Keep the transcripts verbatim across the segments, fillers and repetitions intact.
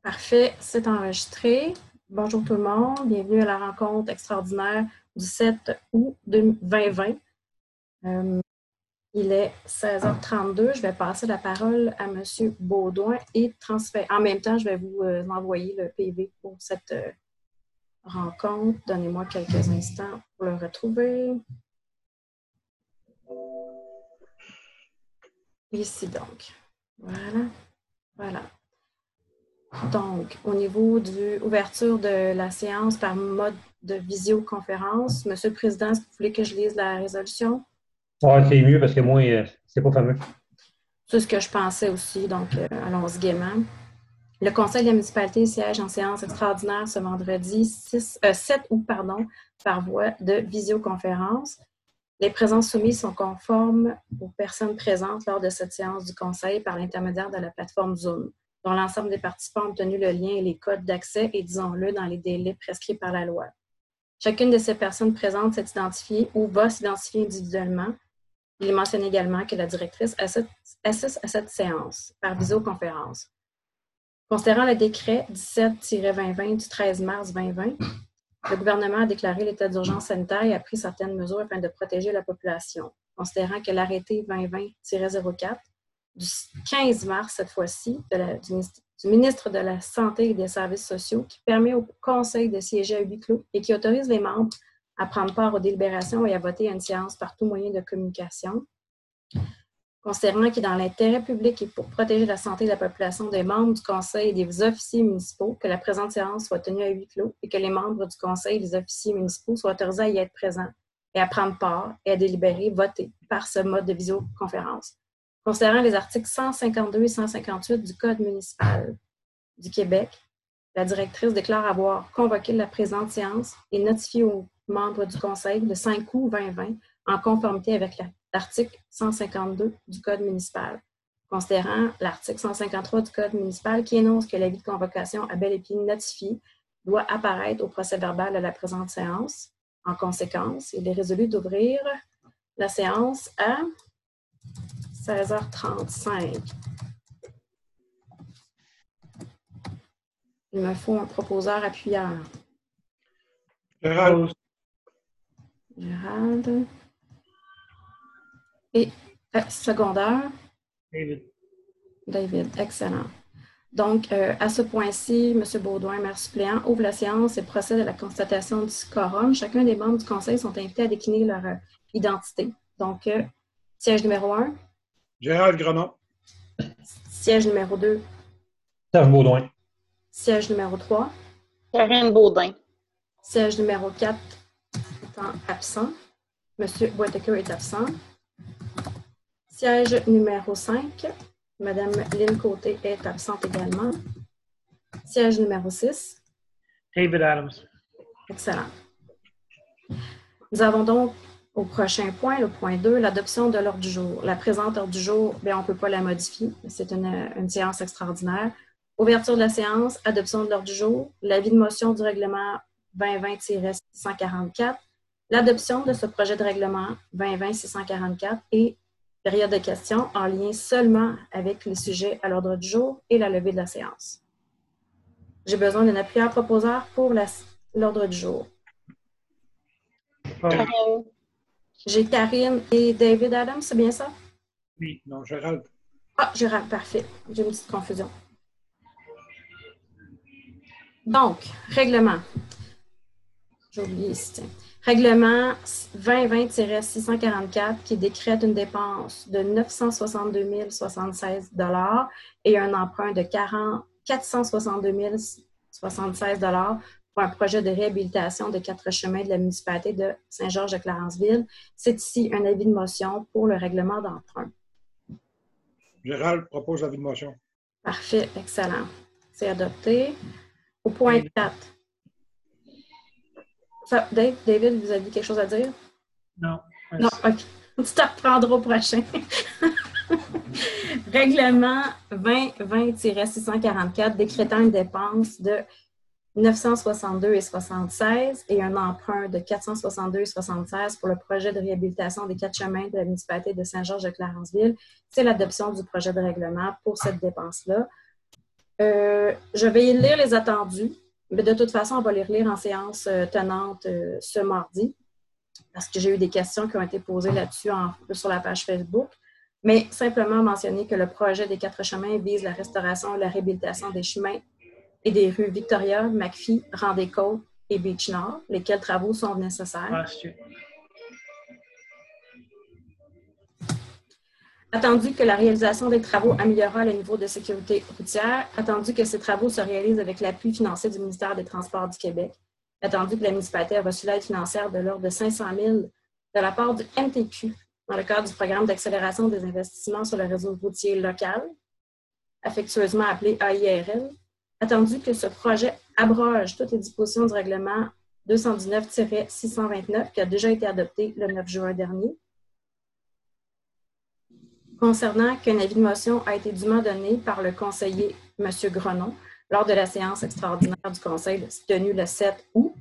Parfait, c'est enregistré. Bonjour tout le monde, bienvenue à la rencontre extraordinaire du sept août vingt vingt. Euh, il est seize heures trente-deux. Je vais passer la parole à M. Baudouin et transférer. En même temps, je vais vous euh, envoyer le P V pour cette euh, rencontre. Donnez-moi quelques instants pour le retrouver. Ici donc. Voilà. Voilà. Donc, au niveau de l'ouverture de la séance par mode de visioconférence, Monsieur le Président, est-ce que vous voulez que je lise la résolution? Ah, c'est mieux parce que moi, euh, c'est pas fameux. C'est ce que je pensais aussi, donc euh, allons-y gaiement. Le Conseil de la municipalité siège en séance extraordinaire ce vendredi six, euh, sept août pardon, par voie de visioconférence. Les présences soumises sont conformes aux personnes présentes lors de cette séance du Conseil par l'intermédiaire de la plateforme Zoom, dont l'ensemble des participants ont obtenu le lien et les codes d'accès et, disons-le, dans les délais prescrits par la loi. Chacune de ces personnes présentes s'est identifiée ou va s'identifier individuellement. Il est mentionné également que la directrice assiste à cette séance par visioconférence. Considérant le décret dix-sept vingt vingt du treize mars vingt vingt, le gouvernement a déclaré l'état d'urgence sanitaire et a pris certaines mesures afin de protéger la population. Considérant que l'arrêté vingt vingt zéro quatre du quinze mars, cette fois-ci, du, du ministre de la Santé et des Services sociaux, qui permet au Conseil de siéger à huis clos et qui autorise les membres à prendre part aux délibérations et à voter à une séance par tout moyen de communication. Considérant qu'il est dans l'intérêt public et pour protéger la santé de la population des membres du Conseil et des officiers municipaux, que la présente séance soit tenue à huis clos et que les membres du Conseil et des officiers municipaux soient autorisés à y être présents et à prendre part et à délibérer, voter par ce mode de visioconférence. Considérant les articles cent cinquante-deux et cent cinquante-huit du Code municipal du Québec, la directrice déclare avoir convoqué la présente séance et notifié aux membres du Conseil le cinq août vingt vingt en conformité avec l'article cent cinquante-deux du Code municipal. Considérant l'article cent cinquante-trois du Code municipal qui énonce que l'avis de convocation à bel et bien notifié doit apparaître au procès-verbal de la présente séance. En conséquence, il est résolu d'ouvrir la séance à seize heures trente-cinq. Il me faut un proposeur appuyeur. Gérald. Gérald. Et euh, secondaire. David. David, excellent. Donc, euh, à ce point-ci, M. Baudouin, maire suppléant, ouvre la séance et procède à la constatation du quorum. Chacun des membres du conseil sont invités à décliner leur euh, identité. Donc, euh, siège numéro un. Gérald Grenat. Siège numéro deux. Serge Baudouin. Siège numéro trois. Karine Baudin. Siège numéro quatre étant absent. M. Whittaker est absent. Siège numéro cinq. Madame Lynne Côté est absente également. Siège numéro six. David Adams. Excellent. Nous avons donc au prochain point, le point deux, l'adoption de l'ordre du jour. La présente ordre du jour, bien, on ne peut pas la modifier. C'est une, une séance extraordinaire. Ouverture de la séance, adoption de l'ordre du jour, l'avis de motion du règlement vingt vingt six cent quarante-quatre, l'adoption de ce projet de règlement vingt vingt six cent quarante-quatre et période de questions en lien seulement avec les sujets à l'ordre du jour et la levée de la séance. J'ai besoin d'un appuyeur proposeur pour l'ordre du jour. Karine. J'ai Karine et David Adams, c'est bien ça? Oui, non, Gérald. Ah, Gérald, parfait. J'ai une petite confusion. Donc, règlement. J'ai oublié ici, tiens. Règlement vingt vingt six cent quarante-quatre qui décrète une dépense de neuf cent soixante-deux mille soixante-seize dollars et un emprunt de quatre cent soixante-deux mille soixante-seize dollars pour un projet de réhabilitation des quatre chemins de la municipalité de Saint-Georges-de-Clarenceville. C'est ici un avis de motion pour le règlement d'emprunt. Gérald propose l'avis de motion. Parfait, excellent. C'est adopté. Au point quatre. Ça, Dave, David, vous avez quelque chose à dire? Non. Non, OK. Tu te reprendras au prochain. Règlement vingt vingt six cent quarante-quatre décrétant une dépense de neuf cent soixante-deux virgule soixante-seize et un emprunt de quatre cent soixante-deux virgule soixante-seize pour le projet de réhabilitation des quatre chemins de la municipalité de Saint-Georges-de-Clarenceville. C'est l'adoption du projet de règlement pour cette dépense-là. Euh, je vais lire les attendus, mais de toute façon, on va les relire en séance euh, tenante euh, ce mardi, parce que j'ai eu des questions qui ont été posées là-dessus en- sur la page Facebook. Mais simplement mentionner que le projet des quatre chemins vise la restauration et la réhabilitation des chemins et des rues Victoria, McPhee, Rendez-Côte et Beach-Nord, lesquels travaux sont nécessaires. Last year. Attendu que la réalisation des travaux améliorera le niveau de sécurité routière, attendu que ces travaux se réalisent avec l'appui financier du ministère des Transports du Québec, attendu que la municipalité a reçu l'aide financière de l'ordre de cinq cent mille de la part du M T Q dans le cadre du programme d'accélération des investissements sur le réseau routier local, affectueusement appelé A I R L, attendu que ce projet abroge toutes les dispositions du règlement deux cent dix-neuf tiret six cent vingt-neuf qui a déjà été adopté le neuf juin dernier, concernant qu'un avis de motion a été dûment donné par le conseiller M. Grenon lors de la séance extraordinaire du Conseil tenue le sept août,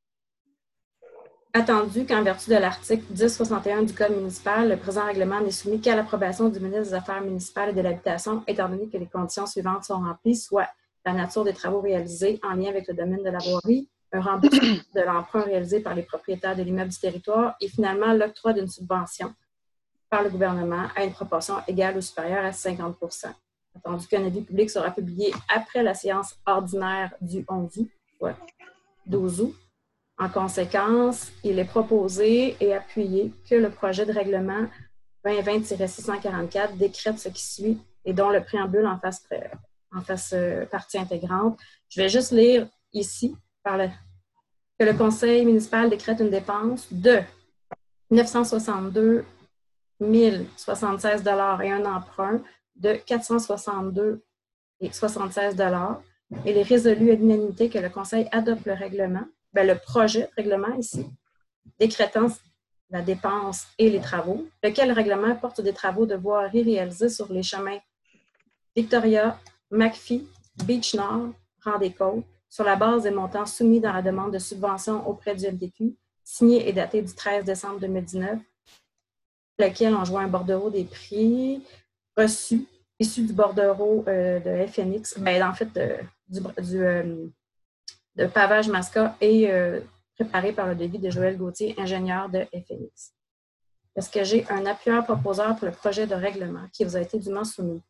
attendu qu'en vertu de l'article dix soixante et un du Code municipal, le présent règlement n'est soumis qu'à l'approbation du ministre des Affaires municipales et de l'Habitation, étant donné que les conditions suivantes sont remplies, soit la nature des travaux réalisés en lien avec le domaine de la voirie, un remboursement de l'emprunt réalisé par les propriétaires de l'immeuble du territoire et finalement l'octroi d'une subvention par le gouvernement à une proportion égale ou supérieure à cinquante pour cent. Attendu qu'un avis public sera publié après la séance ordinaire du onze août, soit douze août. En conséquence, il est proposé et appuyé que le projet de règlement vingt vingt tiret six cent quarante-quatre décrète ce qui suit et dont le préambule en fasse, en fasse euh, partie intégrante. Je vais juste lire ici par le, que le conseil municipal décrète une dépense de neuf cent soixante-deux mille soixante-seize dollars et un emprunt de quatre cent soixante-deux virgule soixante-seize dollars. Il est résolu à l'unanimité que le Conseil adopte le règlement, bien, le projet de règlement ici, décrétant la dépense et les travaux, lequel règlement porte des travaux de voirie réalisés sur les chemins Victoria, McPhee, Beach-Nord, Rendez-Côte, sur la base des montants soumis dans la demande de subvention auprès du M T Q, signé et daté du treize décembre deux mille dix-neuf, lequel on joint un bordereau des prix reçus, issus du bordereau euh, de F N X, ben, en fait, de, du, du euh, de pavage Masca et euh, préparé par le devis de Joël Gauthier, ingénieur de F N X. Est-ce que j'ai un appuyeur proposeur pour le projet de règlement qui vous a été dûment soumis?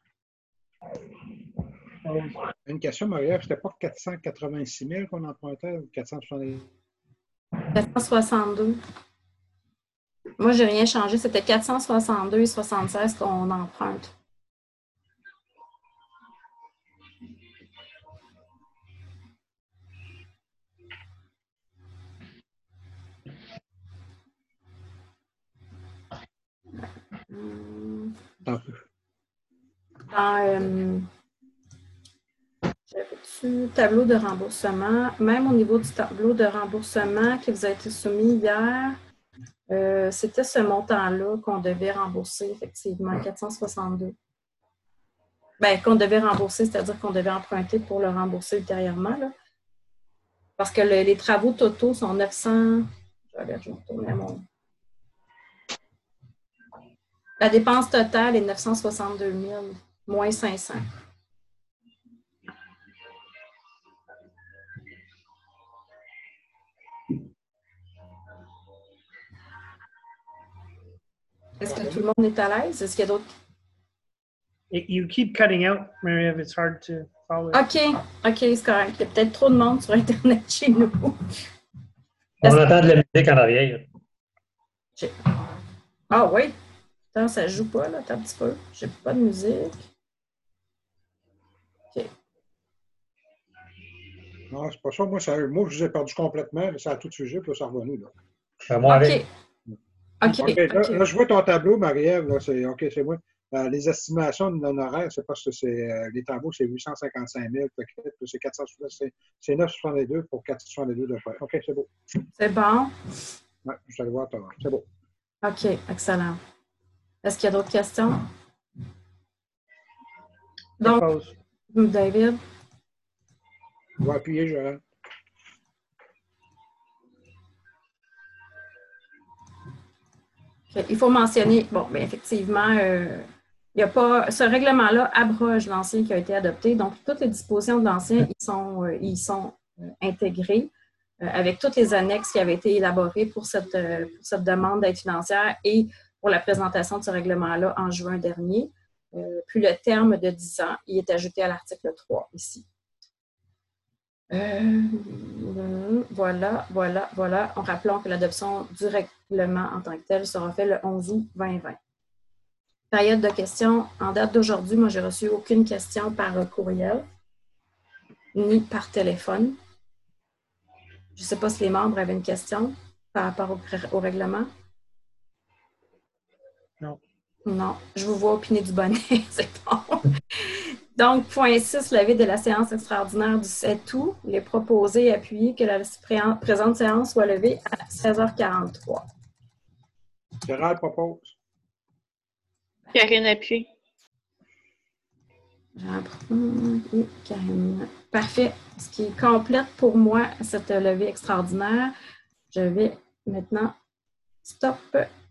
Une question, Marie-Ève, c'était pas quatre cent quatre-vingt-six mille qu'on empruntait ou quatre cent soixante-dix? quatre cent soixante-deux. Moi, je n'ai rien changé. C'était quatre cent soixante-deux et soixante-seize qu'on emprunte. Dans, dans euh, j'avais-tu tableau de remboursement? Même au niveau du tableau de remboursement qui vous a été soumis hier, euh, c'était ce montant-là qu'on devait rembourser, effectivement, quatre cent soixante-deux. Bien, qu'on devait rembourser, c'est-à-dire qu'on devait emprunter pour le rembourser ultérieurement, là. Parce que le, les travaux totaux sont neuf cents. Je vais je vais retourner à mon. La dépense totale est neuf cent soixante-deux mille, moins cinq cents. Est-ce que tout le monde est à l'aise? Est-ce qu'il y a d'autres? You keep cutting out, Marie-Ève. It's hard to follow. OK, OK, c'est correct. Il y a peut-être trop de monde sur Internet chez nous. On entend de la musique en arrière. Ah oui? Attends, ça joue pas, là, attends un petit peu. J'ai pas de musique. OK. Non, c'est pas ça. Moi, ça, moi, je vous ai perdu complètement. Ça a tout sujet, puis là, ça est revenu. Là. Ben, moi, OK. avec. OK. Okay, là, OK. là, je vois ton tableau, Marie-Ève. Là, c'est, OK, c'est moi. Euh, les estimations de l'honoraire, c'est parce que c'est, euh, les travaux, c'est huit cent cinquante-cinq mille. C'est quatre cent soixante, c'est, c'est neuf cent soixante-deux pour quatre cent soixante-deux de frais. OK, c'est beau. C'est bon? Ouais, je vais aller voir. Ton... C'est beau. OK, excellent. Est-ce qu'il y a d'autres questions? Donc, David? Je vais appuyer, Joël. Okay. Il faut mentionner, bon, bien effectivement, euh, Il y a pas, ce règlement-là abroge l'ancien qui a été adopté. Donc, toutes les dispositions de l'ancien, ils sont, euh, ils sont euh, intégrées euh, avec toutes les annexes qui avaient été élaborées pour cette, euh, pour cette demande d'aide financière et pour la présentation de ce règlement-là en juin dernier. Euh, puis le terme de dix ans, il est ajouté à l'article trois ici. Euh, voilà, voilà, voilà. En rappelant que l'adoption du règlement en tant que tel sera faite le onze août vingt vingt. Période de questions. En date d'aujourd'hui, moi, j'ai reçu aucune question par courriel ni par téléphone. Je ne sais pas si les membres avaient une question par rapport au, au règlement. Non. Non. Je vous vois opiner du bonnet. C'est bon. Donc, point six, levé de la séance extraordinaire du sept août. Il est proposé et appuyé que la présente séance soit levée à seize heures quarante-trois. Gérald propose. Karine appuie. Jean et Karine. Parfait. Ce qui complète pour moi cette levée extraordinaire. Je vais maintenant stop